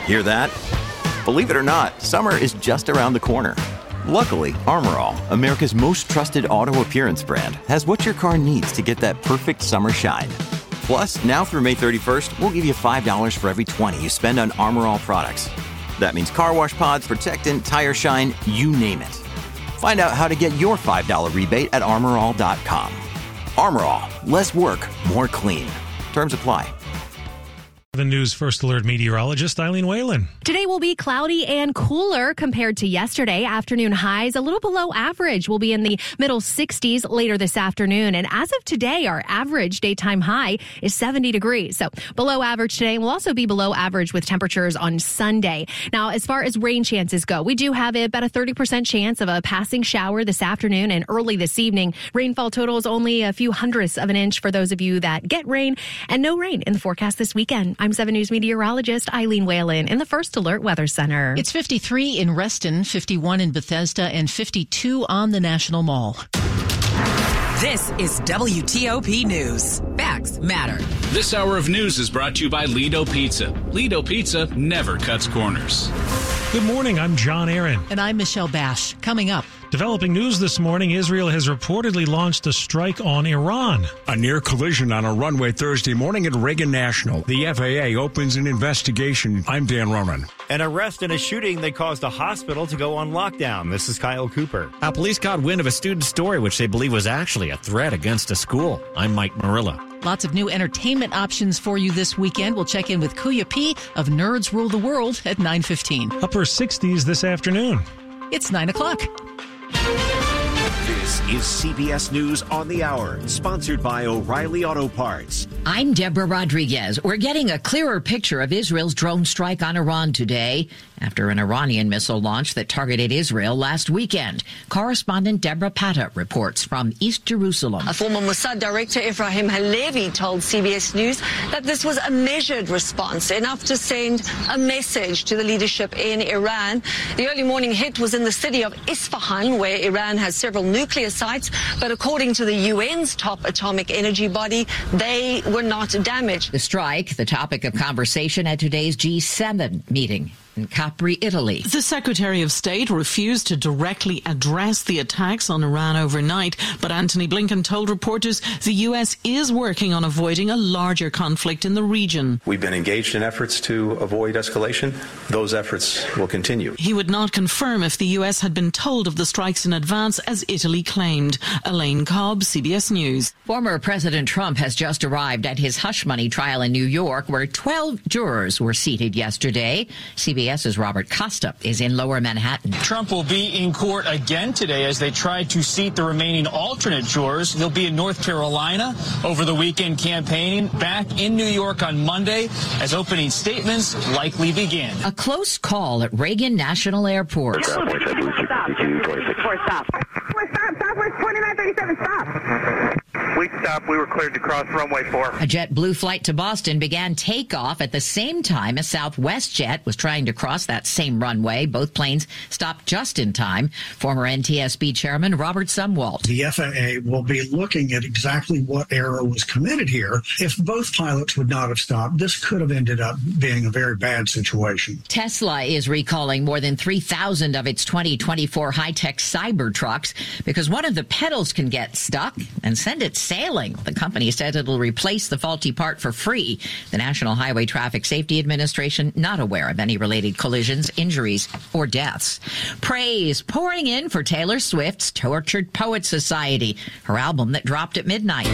Hear that? Believe it or not, summer is just around the corner. Luckily, Armor All, America's most trusted auto appearance brand, has what your car needs to get that perfect summer shine. Plus, now through May 31st, we'll give you $5 for every $20 you spend on Armor All products. That means car wash pods, protectant, tire shine, you name it. Find out how to get your $5 rebate at armorall.com. Armor All, less work, more clean. Terms apply. The News First Alert meteorologist Eileen Whalen. Today will be cloudy and cooler compared to yesterday. Afternoon highs a little below average. Will be in the middle 60s later this afternoon. And as of today, our average daytime high is 70 degrees. So below average today. Will also be below average with temperatures on Sunday. Now, as far as rain chances go, we do have about a 30% chance of a passing shower this afternoon and early this evening. Rainfall total is only a few hundredths of an inch for those of you that get rain, and no rain in the forecast this weekend. I'm 7 News meteorologist Eileen Whalen in the First Alert Weather Center. It's 53 in Reston, 51 in Bethesda, and 52 on the National Mall. This is WTOP News. Facts matter. This hour of news is brought to you by Lido Pizza. Lido Pizza never cuts corners. Good morning, I'm John Aaron. And I'm Michelle Bash. Coming up. Developing news this morning, Israel has reportedly launched a strike on Iran. A near collision on a runway Thursday morning at Reagan National. The FAA opens an investigation. I'm Dan Roman. An arrest in a shooting that caused a hospital to go on lockdown. This is Kyle Cooper. Police caught wind of a student's story, which they believe was actually a threat against a school. I'm Mike Marilla. Lots of new entertainment options for you this weekend. We'll check in with Kuya P of Nerds Rule the World at 9:15. Upper 60s this afternoon. It's 9 o'clock. This is CBS News on the Hour, sponsored by O'Reilly Auto Parts. I'm Deborah Rodriguez. We're getting a clearer picture of Israel's drone strike on Iran today after an Iranian missile launch that targeted Israel last weekend. Correspondent Deborah Patta reports from East Jerusalem. A former Mossad director, Ephraim Halevi, told CBS News that this was a measured response, enough to send a message to the leadership in Iran. The early morning hit was in the city of Isfahan, where Iran has several nuclear sites, but according to the UN's top atomic energy body, they were not damaged. The strike, the topic of conversation at today's G7 meeting in Capri, Italy. The Secretary of State refused to directly address the attacks on Iran overnight, but Antony Blinken told reporters the U.S. is working on avoiding a larger conflict in the region. We've been engaged in efforts to avoid escalation. Those efforts will continue. He would not confirm if the U.S. had been told of the strikes in advance, as Italy claimed. Elaine Cobb, CBS News. Former President Trump has just arrived at his hush money trial in New York, where 12 jurors were seated yesterday. CBS's Robert Costa is in Lower Manhattan. Trump will be in court again today as they try to seat the remaining alternate jurors. He'll be in North Carolina over the weekend campaigning, back in New York on Monday as opening statements likely begin. A close call at Reagan National Airport. Stop. 2937, stop. We stopped. We were cleared to cross runway 4. A JetBlue flight to Boston began takeoff at the same time a Southwest jet was trying to cross that same runway. Both planes stopped just in time. Former NTSB Chairman Robert Sumwalt. The FAA will be looking at exactly what error was committed here. If both pilots would not have stopped, this could have ended up being a very bad situation. Tesla is recalling more than 3,000 of its 2024 high-tech Cybertrucks because one of the pedals can get stuck and send it sailing. The company said it'll replace the faulty part for free. The National Highway Traffic Safety Administration not aware of any related collisions, injuries, or deaths. Praise pouring in for Taylor Swift's Tortured Poets Society, her album that dropped at midnight.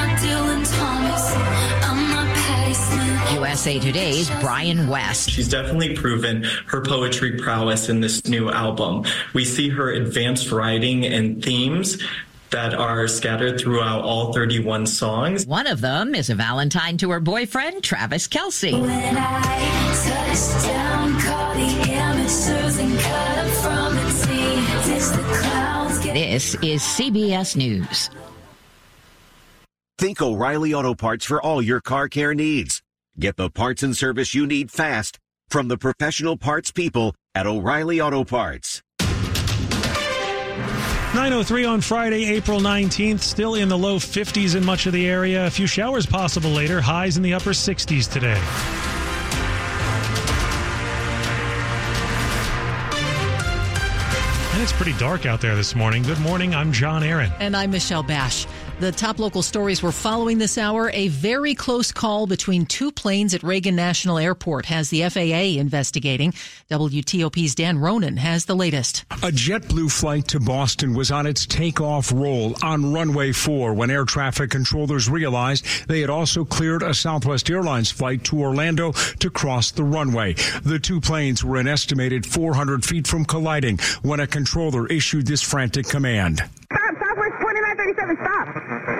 USA Today's Brian West. She's definitely proven her poetry prowess in this new album. We see her advanced writing and themes that are scattered throughout all 31 songs. One of them is a Valentine to her boyfriend, Travis Kelce. When I touched down, caught the amateurs and cut up from the team. This is CBS News. Think O'Reilly Auto Parts for all your car care needs. Get the parts and service you need fast from the professional parts people at O'Reilly Auto Parts. 9:03 on Friday, April 19th. Still in the low 50s in much of the area. A few showers possible later. Highs in the upper 60s today. And it's pretty dark out there this morning. Good morning, I'm John Aaron. And I'm Michelle Bash. The top local stories we're following this hour. A very close call between two planes at Reagan National Airport has the FAA investigating. WTOP's Dan Ronan has the latest. A JetBlue flight to Boston was on its takeoff roll on runway 4 when air traffic controllers realized they had also cleared a Southwest Airlines flight to Orlando to cross the runway. The two planes were an estimated 400 feet from colliding when a controller issued this frantic command. Southwest 2937, stop.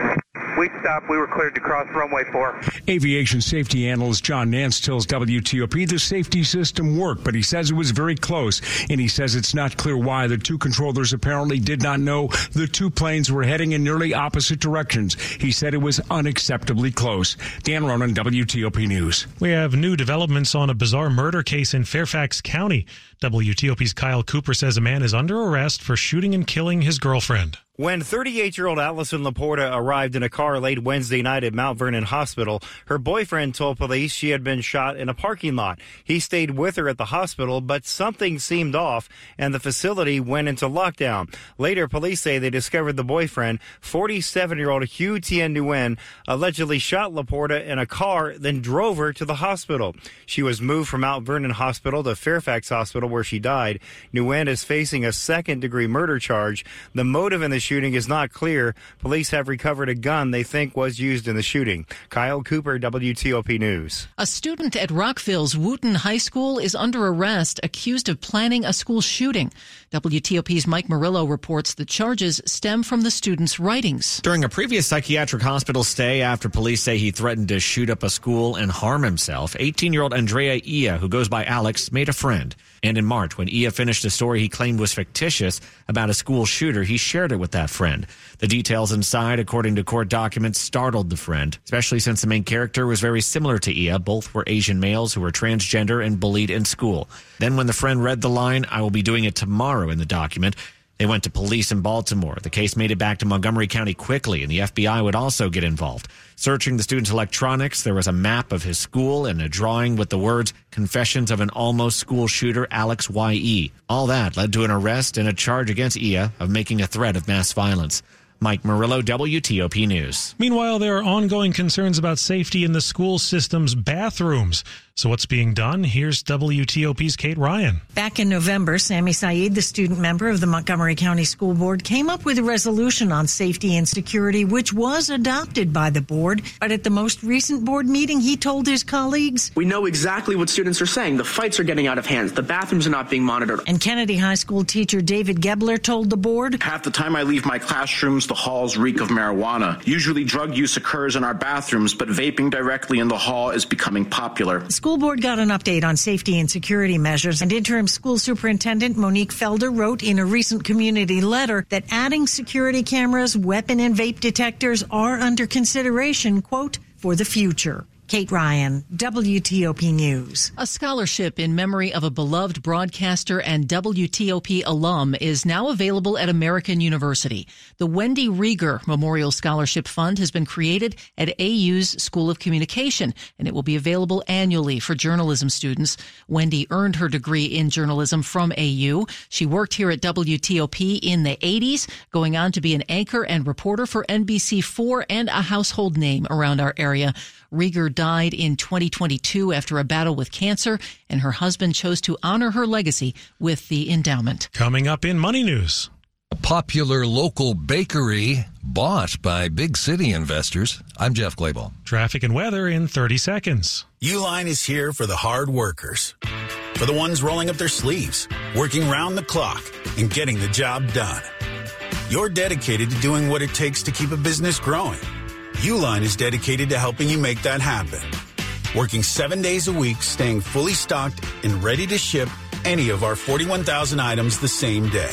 We stopped. We were cleared to cross runway 4. Aviation safety analyst John Nance tells WTOP the safety system worked, but he says it was very close, and he says it's not clear why the two controllers apparently did not know the two planes were heading in nearly opposite directions. He said it was unacceptably close. Dan Ronan, WTOP News. We have new developments on a bizarre murder case in Fairfax County. WTOP's Kyle Cooper says a man is under arrest for shooting and killing his girlfriend. When 38-year-old Allison Laporta arrived in a car late Wednesday night at Mount Vernon Hospital, her boyfriend told police she had been shot in a parking lot. He stayed with her at the hospital, but something seemed off, and the facility went into lockdown. Later, police say they discovered the boyfriend, 47-year-old Hugh Tien Nguyen, allegedly shot Laporta in a car, then drove her to the hospital. She was moved from Mount Vernon Hospital to Fairfax Hospital, where she died. Nguyen is facing a second-degree murder charge. The motive in the shooting is not clear. Police have recovered a gun they think was used in the shooting. Kyle Cooper, WTOP News. A student at Rockville's Wooten High School is under arrest, accused of planning a school shooting. WTOP's Mike Murillo reports the charges stem from the student's writings. During a previous psychiatric hospital stay after police say he threatened to shoot up a school and harm himself, 18-year-old Andrea Ia, who goes by Alex, made a friend. And in March, when Ia finished a story he claimed was fictitious about a school shooter, he shared it with that friend. The details inside, according to court documents, startled the friend, especially since the main character was very similar to Ia. Both were Asian males who were transgender and bullied in school. Then when the friend read the line, "I will be doing it tomorrow," in the document, they went to police in Baltimore. The case made it back to Montgomery County quickly, and the FBI would also get involved. Searching the student's electronics, there was a map of his school and a drawing with the words, "Confessions of an Almost School Shooter, Alex Y.E." All that led to an arrest and a charge against Ia of making a threat of mass violence. Mike Murillo, WTOP News. Meanwhile, there are ongoing concerns about safety in the school system's bathrooms. So what's being done? Here's WTOP's Kate Ryan. Back in November, Sammy Saeed, the student member of the Montgomery County School Board, came up with a resolution on safety and security, which was adopted by the board. But at the most recent board meeting, he told his colleagues, "We know exactly what students are saying. The fights are getting out of hand. The bathrooms are not being monitored." And Kennedy High School teacher David Gebler told the board, "Half the time I leave my classrooms, the halls reek of marijuana. Usually drug use occurs in our bathrooms, but vaping directly in the hall is becoming popular." The school board got an update on safety and security measures, and interim school superintendent Monique Felder wrote in a recent community letter that adding security cameras, weapon and vape detectors are under consideration, quote, "for the future." Kate Ryan, WTOP News. A scholarship in memory of a beloved broadcaster and WTOP alum is now available at American University. The Wendy Rieger Memorial Scholarship Fund has been created at AU's School of Communication, and it will be available annually for journalism students. Wendy earned her degree in journalism from AU. She worked here at WTOP in the 80s, going on to be an anchor and reporter for NBC4 and a household name around our area. Rieger died in 2022 after a battle with cancer, and her husband chose to honor her legacy with the endowment. Coming up in Money News. A popular local bakery bought by big city investors. I'm Jeff Glayball. Traffic and weather in 30 seconds. Uline is here for the hard workers, for the ones rolling up their sleeves, working round the clock, and getting the job done. You're dedicated to doing what it takes to keep a business growing. Uline is dedicated to helping you make that happen. Working 7 days a week, staying fully stocked and ready to ship any of our 41,000 items the same day.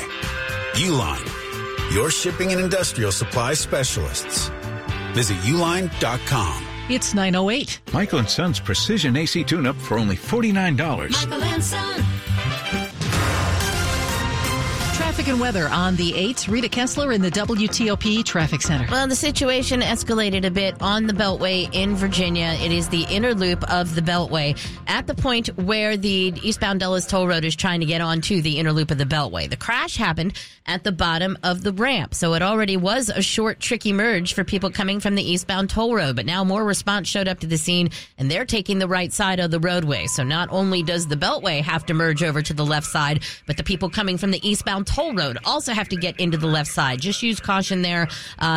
Uline, your shipping and industrial supply specialists. Visit uline.com. It's 9:08. Michael & Son's Precision AC Tune-Up for only $49. Traffic Traffic and weather on the 8th. Rita Kessler in the WTOP Traffic Center. Well, the situation escalated a bit on the Beltway in Virginia. It is the inner loop of the Beltway at the point where the eastbound Dulles Toll Road is trying to get onto the inner loop of the Beltway. The crash happened at the bottom of the ramp, so it already was a short, tricky merge for people coming from the eastbound toll road. But now more response showed up to the scene, and they're taking the right side of the roadway. So not only does the Beltway have to merge over to the left side, but the people coming from the eastbound toll road also have to get into the left side. Just use caution there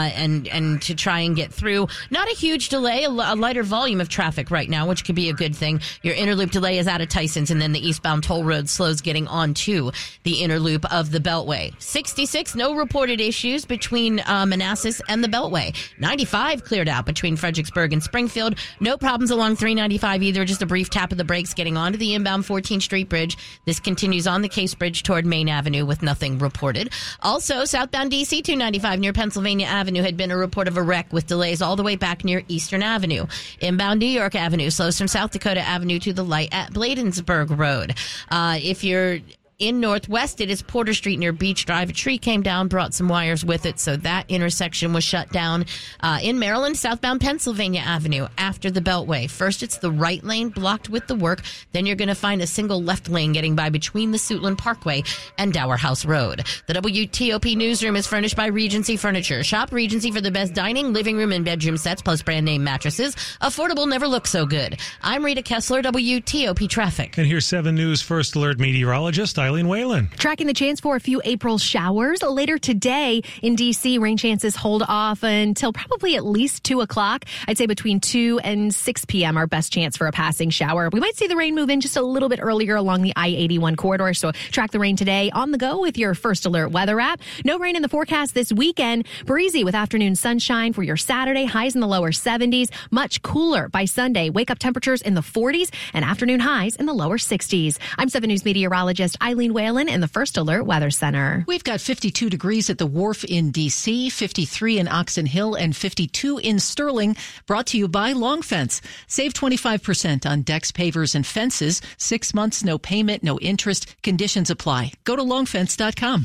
and to try and get through. Not a huge delay, a lighter volume of traffic right now, which could be a good thing. Your inner loop delay is out of Tyson's, and then the eastbound toll road slows getting onto the inner loop of the Beltway. 66, no reported issues between Manassas and the Beltway. 95 cleared out between Fredericksburg and Springfield. No problems along 395 either. Just a brief tap of the brakes getting onto the inbound 14th Street Bridge. This continues on the Case Bridge toward Main Avenue with nothing reported. Also, southbound DC 295 near Pennsylvania Avenue had been a report of a wreck with delays all the way back near Eastern Avenue. Inbound New York Avenue slows from South Dakota Avenue to the light at Bladensburg Road. If you're in Northwest, it is Porter Street near Beach Drive. A tree came down, brought some wires with it, so that intersection was shut down. In Maryland, southbound Pennsylvania Avenue after the Beltway. First, it's the right lane blocked with the work. Then you're going to find a single left lane getting by between the Suitland Parkway and Dower House Road. The WTOP newsroom is furnished by Regency Furniture. Shop Regency for the best dining, living room, and bedroom sets, plus brand name mattresses. Affordable never looks so good. I'm Rita Kessler, WTOP Traffic. And here's 7 News First Alert meteorologist Eileen Whalen. Tracking the chance for a few April showers later today in D.C. Rain chances hold off until probably at least 2 o'clock. I'd say between 2 and 6 p.m. our best chance for a passing shower. We might see the rain move in just a little bit earlier along the I-81 corridor. So track the rain today on the go with your First Alert weather app. No rain in the forecast this weekend. Breezy with afternoon sunshine for your Saturday. Highs in the lower 70s. Much cooler by Sunday. Wake up temperatures in the 40s and afternoon highs in the lower 60s. I'm 7 News meteorologist Eileen Whalen in the First Alert Weather Center. We've got 52 degrees at the Wharf in D.C., 53 in Oxon Hill, and 52 in Sterling. Brought to you by Long Fence. Save 25% on decks, pavers, and fences. 6 months, no payment, no interest. Conditions apply. Go to longfence.com.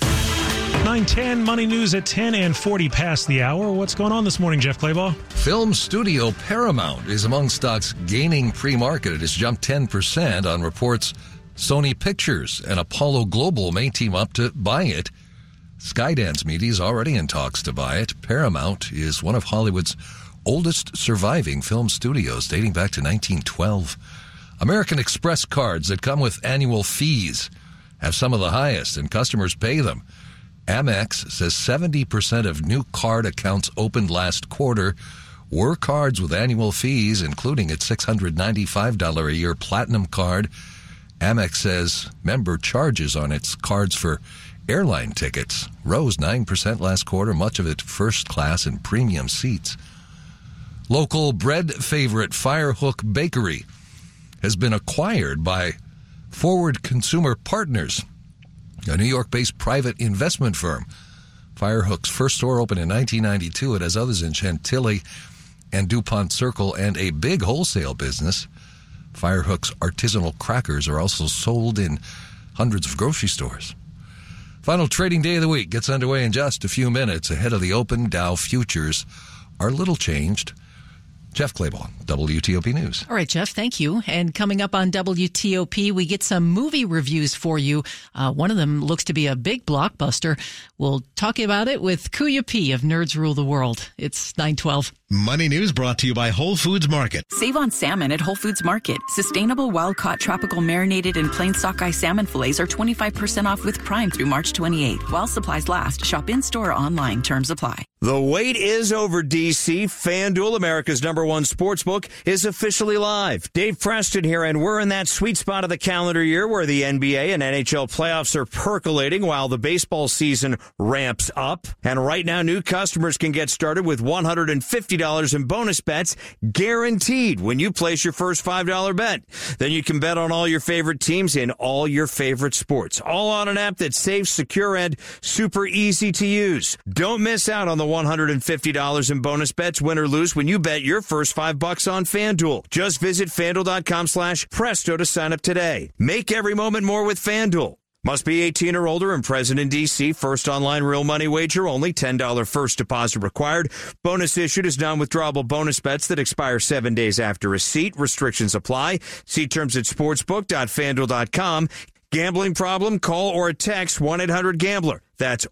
9:10 Money News at 10 and 40 past the hour. What's going on this morning, Jeff Claybaugh? Film studio Paramount is among stocks gaining pre-market. It has jumped 10% on reports Sony Pictures and Apollo Global may team up to buy it. Skydance Media is already in talks to buy it. Paramount is one of Hollywood's oldest surviving film studios, dating back to 1912. American Express cards that come with annual fees have some of the highest, and customers pay them. Amex says 70% of new card accounts opened last quarter were cards with annual fees, including its $695 a year Platinum card. Amex says member charges on its cards for airline tickets rose 9% last quarter, much of it first class and premium seats. Local bread favorite Firehawk Bakery has been acquired by Forward Consumer Partners, a New York-based private investment firm. Firehawk's first store opened in 1992. It has others in Chantilly and DuPont Circle and a big wholesale business. Firehawk's artisanal crackers are also sold in hundreds of grocery stores. Final trading day of the week gets underway in just a few minutes. Ahead of the open, Dow futures are little changed. Jeff Claybaugh, WTOP News. All right, Jeff, thank you. And coming up on WTOP, we get some movie reviews for you. One of them looks to be a big blockbuster. We'll talk about it with Kuya P of Nerds Rule the World. It's 9:12. Money News brought to you by Whole Foods Market. Save on salmon at Whole Foods Market. Sustainable wild-caught tropical marinated and plain sockeye salmon fillets are 25% off with Prime through March 28. While supplies last, shop in-store or online. Terms apply. The wait is over, DC. FanDuel, America's #1 sportsbook, is officially live. Dave Preston here, and we're in that sweet spot of the calendar year where the NBA and NHL playoffs are percolating while the baseball season ramps up. And right now, new customers can get started with $150 in bonus bets guaranteed when you place your first $5 bet. Then you can bet on all your favorite teams in all your favorite sports, all on an app that's safe, secure, and super easy to use. Don't miss out on the $150 in bonus bets, win or lose, when you bet your first $5 on FanDuel. Just visit FanDuel.com/Presto to sign up today. Make every moment more with FanDuel, Must be 18 or older and present in D.C. First online real money wager only. $10 first deposit required. Bonus issued is non-withdrawable bonus bets that expire 7 days after receipt. Restrictions apply. See terms at sportsbook.fanduel.com. Gambling problem? Call or text 1-800-GAMBLER. That's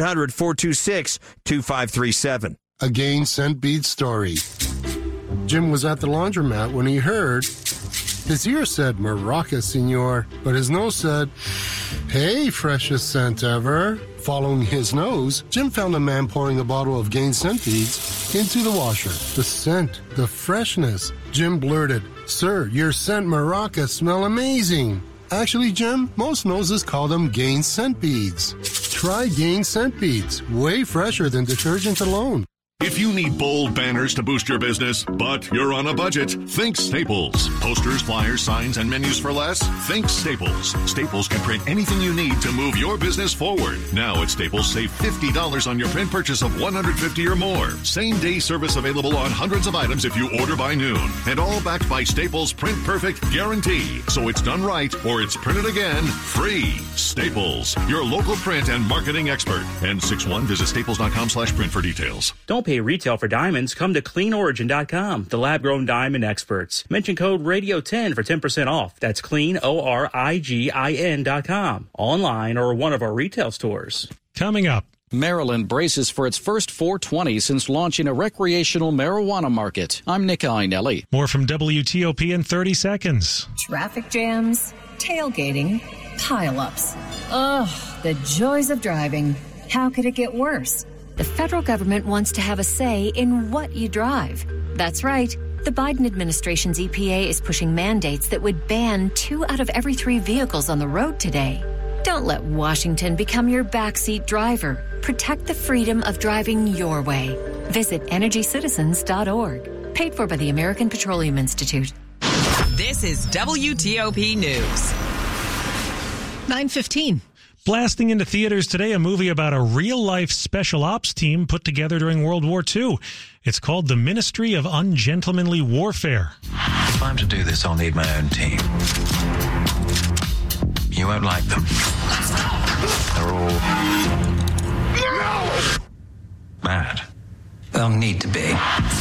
1-800-426-2537. A Gain Scent Beads story. Jim was at the laundromat when he heard his ear said, "Maraca, senor," but his nose said, "Hey, freshest scent ever." Following his nose, Jim found a man pouring a bottle of Gain Scent Beads into the washer. The scent, the freshness. Jim blurted, "Sir, your scent Maraca smell amazing." Actually, Jim, most noses call them Gain Scent Beads. Try Gain Scent Beads, way fresher than detergent alone. If you need bold banners to boost your business, but you're on a budget, think Staples. Posters, flyers, signs, and menus for less? Think Staples. Staples can print anything you need to move your business forward. Now at Staples, save $50 on your print purchase of $150 or more. Same-day service available on hundreds of items if you order by noon. And all backed by Staples' Print Perfect guarantee. So it's done right or it's printed again free. Staples, your local print and marketing expert. N61, visit staples.com/print for details. Don't pay retail for diamonds. Come to cleanorigin.com, the lab-grown diamond experts. Mention code radio10 for 10% off. That's cleanorigin.com. Online or one of our retail stores. Coming up. Maryland braces for its first 420 since launching a recreational marijuana market. I'm Nick Einelli. More from WTOP in 30 seconds. Traffic jams, tailgating, pileups. Ugh, the joys of driving. How could it get worse? The federal government wants to have a say in what you drive. That's right. The Biden administration's EPA is pushing mandates that would ban 2 out of every 3 vehicles on the road today. Don't let Washington become your backseat driver. Protect the freedom of driving your way. Visit EnergyCitizens.org. Paid for by the American Petroleum Institute. This is WTOP News. 9:15. Blasting into theaters today, a movie about a real-life special ops team put together during World War II. It's called The Ministry of Ungentlemanly Warfare. If I'm to do this, I'll need my own team. You won't like them. They're all mad. They'll need to be.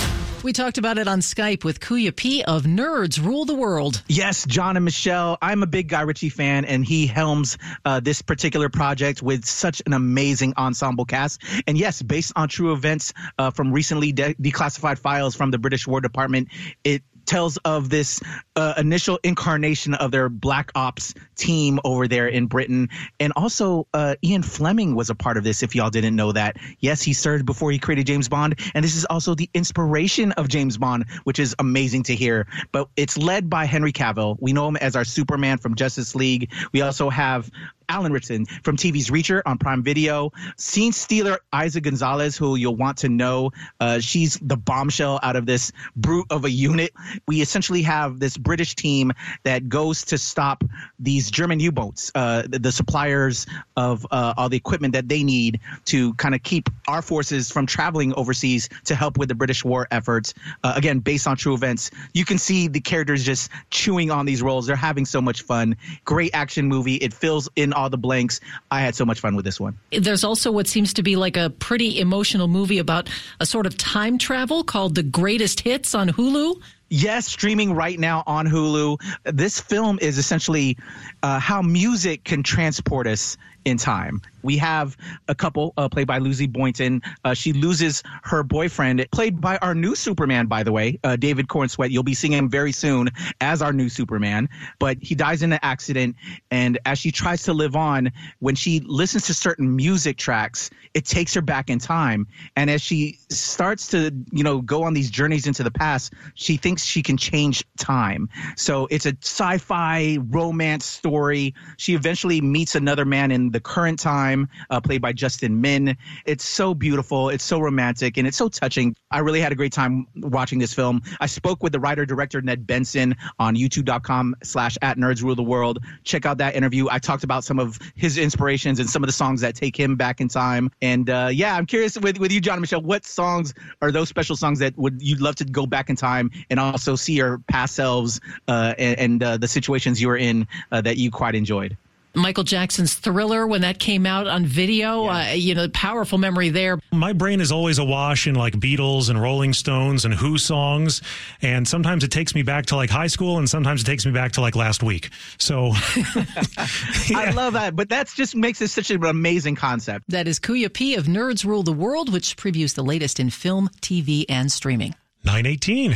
We talked about it on Skype with Kuya P of Nerds Rule the World. Yes, John and Michelle. I'm a big Guy Ritchie fan, and he helms this particular project with such an amazing ensemble cast. And yes, based on true events from recently declassified files from the British War Department, it tells of this initial incarnation of their Black Ops team over there in Britain. And also, Ian Fleming was a part of this, if y'all didn't know that. Yes, he served before he created James Bond. And this is also the inspiration of James Bond, which is amazing to hear. But it's led by Henry Cavill. We know him as our Superman from Justice League. We also have Alan Ritchson from TV's Reacher on Prime Video. Scene stealer Isa Gonzalez, who you'll want to know. She's the bombshell out of this brute of a unit. We essentially have this British team that goes to stop these German U-boats, the suppliers of all the equipment that they need to kind of keep our forces from traveling overseas to help with the British war efforts. Again, based on true events. You can see the characters just chewing on these roles. They're having so much fun. Great action movie. It fills in all the blanks. I had so much fun with this one. There's also what seems to be like a pretty emotional movie about a sort of time travel called The Greatest Hits on Hulu. Yes, streaming right now on Hulu. This film is essentially how music can transport us in time. We have a couple played by Lucy Boynton. She loses her boyfriend, played by our new Superman, by the way, David Cornsweet. You'll be seeing him very soon as our new Superman. But he dies in an accident. And as she tries to live on, when she listens to certain music tracks, it takes her back in time. And as she starts to, go on these journeys into the past, she thinks she can change time. So it's a sci-fi romance story. She eventually meets another man in the current time, played by Justin Min. It's so beautiful. It's so romantic, and it's so touching. I really had a great time watching this film. I spoke with the writer-director Ned Benson on youtube.com/@nerdsruletheworld. Check out that interview. I talked about some of his inspirations and some of the songs that take him back in time. And I'm curious with you, John and Michelle, what songs are those special songs that you'd love to go back in time and also see your past selves and the situations you were in that you quite enjoyed? Michael Jackson's Thriller, when that came out on video, powerful memory there. My brain is always awash in like Beatles and Rolling Stones and Who songs. And sometimes it takes me back to like high school and sometimes it takes me back to like last week. So I love that. But that just makes it such an amazing concept. That is Kuya P of Nerds Rule the World, which previews the latest in film, TV, and streaming. 9:18.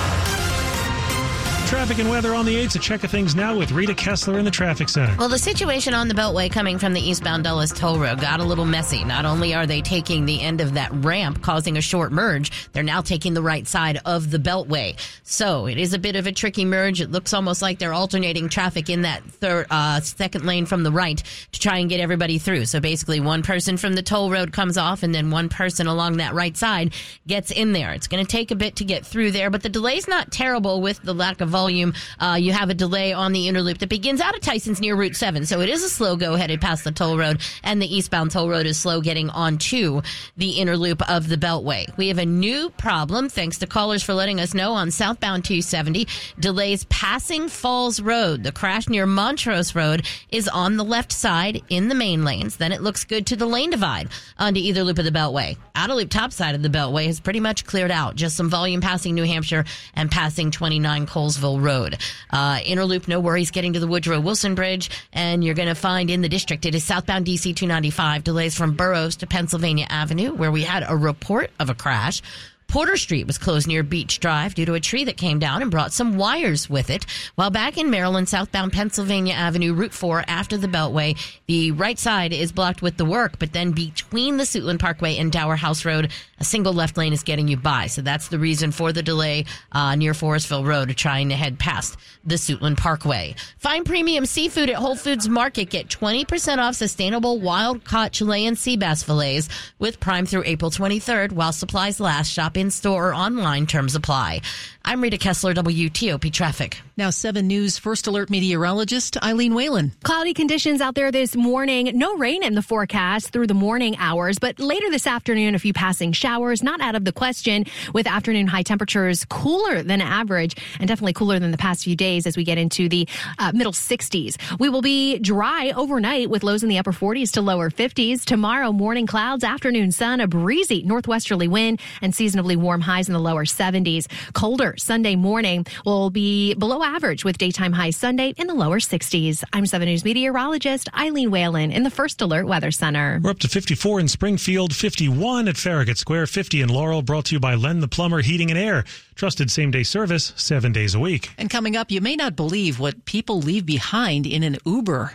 Traffic and weather on the 8s. A check of things now with Rita Kessler in the traffic center. Well, the situation on the Beltway coming from the eastbound Dulles Toll Road got a little messy. Not only are they taking the end of that ramp, causing a short merge, they're now taking the right side of the Beltway. So it is a bit of a tricky merge. It looks almost like they're alternating traffic in that second lane from the right to try and get everybody through. So basically one person from the toll road comes off and then one person along that right side gets in there. It's going to take a bit to get through there, but the delay's not terrible with the lack of volume. You have a delay on the inner loop that begins out of Tyson's near Route 7. So it is a slow go headed past the toll road, and the eastbound toll road is slow getting onto the inner loop of the Beltway. We have a new problem, thanks to callers for letting us know, on southbound 270. Delays passing Falls Road. The crash near Montrose Road is on the left side in the main lanes. Then it looks good to the lane divide onto either loop of the Beltway. Outer loop top side of the Beltway is pretty much cleared out. Just some volume passing New Hampshire and passing 29 Colesville Road. Inner loop, no worries getting to the Woodrow Wilson Bridge. And you're going to find in the district, it is southbound DC 295, delays from Burroughs to Pennsylvania Avenue, where we had a report of a crash. Porter Street was closed near Beach Drive due to a tree that came down and brought some wires with it. While back in Maryland, southbound Pennsylvania Avenue, Route 4, after the Beltway, the right side is blocked with the work, but then between the Suitland Parkway and Dower House Road, a single left lane is getting you by. So that's the reason for the delay near Forestville Road, trying to head past the Suitland Parkway. Find premium seafood at Whole Foods Market. Get 20% off sustainable wild-caught Chilean sea bass fillets with Prime through April 23rd while supplies last. Shop in-store or online. Terms apply. I'm Rita Kessler, WTOP Traffic. Now 7 News First Alert meteorologist Eileen Whalen. Cloudy conditions out there this morning. No rain in the forecast through the morning hours, but later this afternoon, a few passing showers, not out of the question, with afternoon high temperatures cooler than average and definitely cooler than the past few days as we get into the middle 60s. We will be dry overnight with lows in the upper 40s to lower 50s. Tomorrow, morning clouds, afternoon sun, a breezy northwesterly wind, and seasonably warm highs in the lower 70s. Colder Sunday morning will be below average with daytime highs Sunday in the lower 60s. I'm 7 News meteorologist Eileen Whalen in the First Alert Weather Center. We're up to 54 in Springfield, 51 at Farragut Square, 50 in Laurel, brought to you by Len the Plumber Heating and Air. Trusted same-day service, 7 days a week. And coming up, you may not believe what people leave behind in an Uber.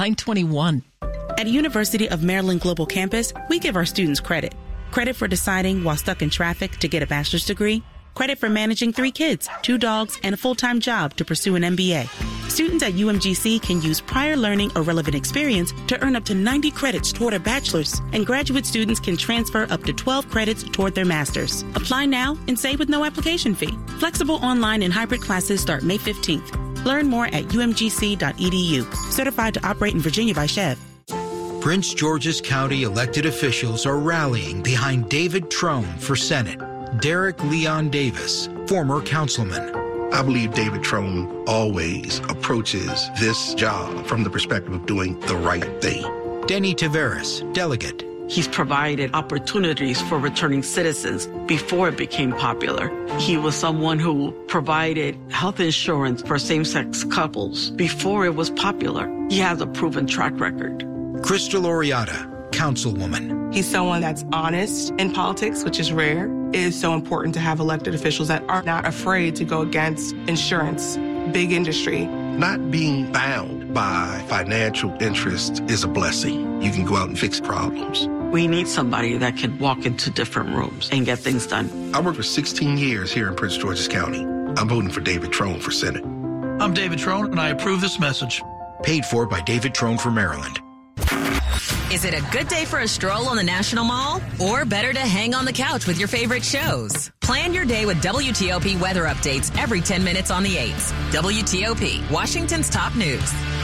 921. At University of Maryland Global Campus, we give our students credit. Credit for deciding while stuck in traffic to get a bachelor's degree. Credit for managing 3 kids, 2 dogs, and a full-time job to pursue an MBA. Students at UMGC can use prior learning or relevant experience to earn up to 90 credits toward a bachelor's, and graduate students can transfer up to 12 credits toward their master's. Apply now and save with no application fee. Flexible online and hybrid classes start May 15th. Learn more at umgc.edu. Certified to operate in Virginia by Chev. Prince George's County elected officials are rallying behind David Trone for Senate. Derek Leon Davis, former councilman. I believe David Trone always approaches this job from the perspective of doing the right thing. Denny Taveras, delegate. He's provided opportunities for returning citizens before it became popular. He was someone who provided health insurance for same-sex couples before it was popular. He has a proven track record. Crystal Oriata, councilwoman. He's someone that's honest in politics, which is rare. It is so important to have elected officials that are not afraid to go against insurance, big industry. Not being bound by financial interest is a blessing. You can go out and fix problems. We need somebody that can walk into different rooms and get things done. I worked for 16 years here in Prince George's County. I'm voting for David Trone for Senate. I'm David Trone, and I approve this message. Paid for by David Trone for Maryland. Is it a good day for a stroll on the National Mall? Or better to hang on the couch with your favorite shows? Plan your day with WTOP weather updates every 10 minutes on the 8s. WTOP, Washington's top news.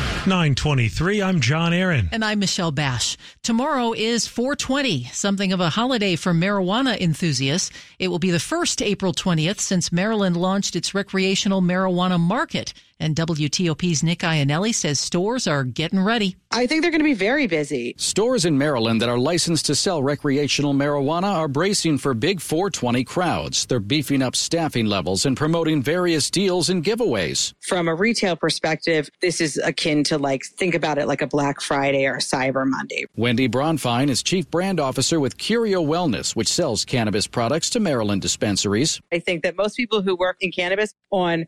9:23, I'm John Aaron. And I'm Michelle Bash. Tomorrow is 420, something of a holiday for marijuana enthusiasts. It will be the first April 20th since Maryland launched its recreational marijuana market. And WTOP's Nick Iannelli says stores are getting ready. I think they're going to be very busy. Stores in Maryland that are licensed to sell recreational marijuana are bracing for big 420 crowds. They're beefing up staffing levels and promoting various deals and giveaways. From a retail perspective, this is akin to think about it like a Black Friday or a Cyber Monday. Wendy Bronfine is Chief Brand Officer with Curio Wellness, which sells cannabis products to Maryland dispensaries. I think that most people who work in cannabis on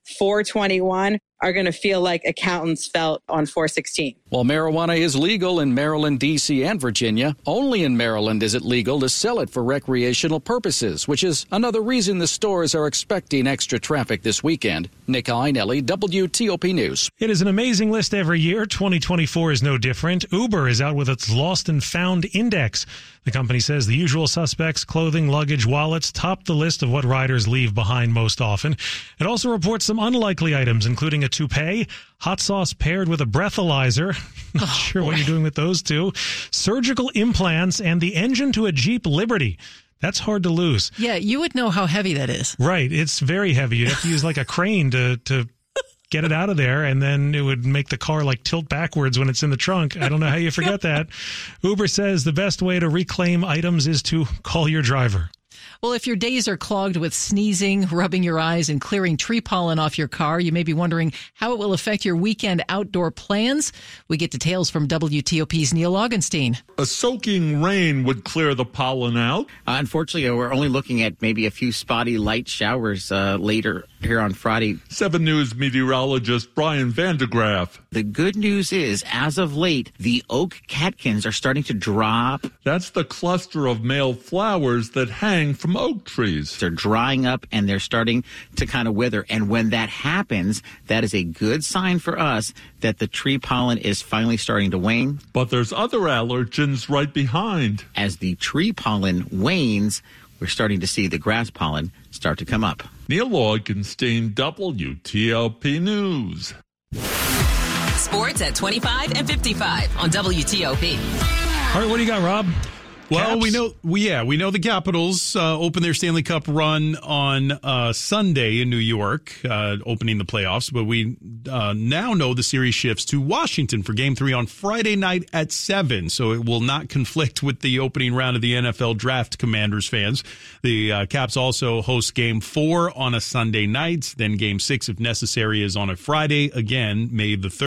421 are going to feel like accountants felt on 416. While marijuana is legal in Maryland, D.C., and Virginia, only in Maryland is it legal to sell it for recreational purposes, which is another reason the stores are expecting extra traffic this weekend. Nick Iannelli, WTOP News. It is an amazing list every year. 2024 is no different. Uber is out with its Lost and Found Index. The company says the usual suspects, clothing, luggage, wallets, top the list of what riders leave behind most often. It also reports some unlikely items, including a toupee, hot sauce paired with a breathalyzer. Not sure what you're doing with those two. Surgical implants and the engine to a Jeep Liberty. That's hard to lose. Yeah, you would know how heavy that is. Right. It's very heavy. You'd have to use a crane to get it out of there, and then it would make the car tilt backwards when it's in the trunk. I don't know how you forget that. Uber says the best way to reclaim items is to call your driver. Well, if your days are clogged with sneezing, rubbing your eyes, and clearing tree pollen off your car, you may be wondering how it will affect your weekend outdoor plans. We get details from WTOP's Neil Augenstein. A soaking rain would clear the pollen out. Unfortunately, we're only looking at maybe a few spotty light showers later here on Friday. 7 News meteorologist Brian Vandegraff. The good news is, as of late, the oak catkins are starting to drop. That's the cluster of male flowers that hang from oak trees. They're drying up and they're starting to kind of wither. And when that happens, that is a good sign for us that the tree pollen is finally starting to wane. But there's other allergens right behind. As the tree pollen wanes, we're starting to see the grass pollen start to come up. Neil Augenstein, WTOP News. Sports at 25 and 55 on WTOP. All right, what do you got, Rob? Well, Caps? we know the Capitals open their Stanley Cup run on Sunday in New York, opening the playoffs. But we now know the series shifts to Washington for Game 3 on Friday night at 7. So it will not conflict with the opening round of the NFL Draft, Commanders fans. The Caps also host Game 4 on a Sunday night. Then Game 6, if necessary, is on a Friday. Again, May the 3rd.